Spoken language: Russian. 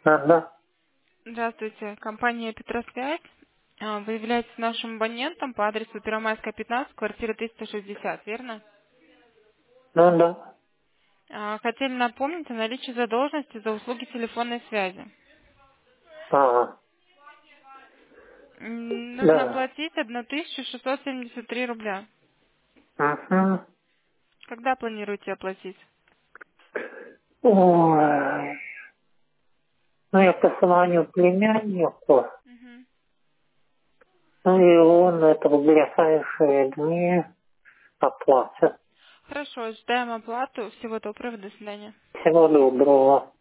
Ага. Здравствуйте, компания Петросвязь. Вы являетесь нашим абонентом по адресу Первомайская, 15, квартира 360, верно? Ну да. Хотели напомнить о наличии задолженности за услуги телефонной связи. Ага. Нужно Да. оплатить 1673 рубля. Угу. Когда планируете оплатить? Ой. Ну, я позвоню племяннику, Мгм. ну и он это в ближайшие дни оплатит. Хорошо, ждаем оплату. Всего доброго, до свидания. Всего доброго.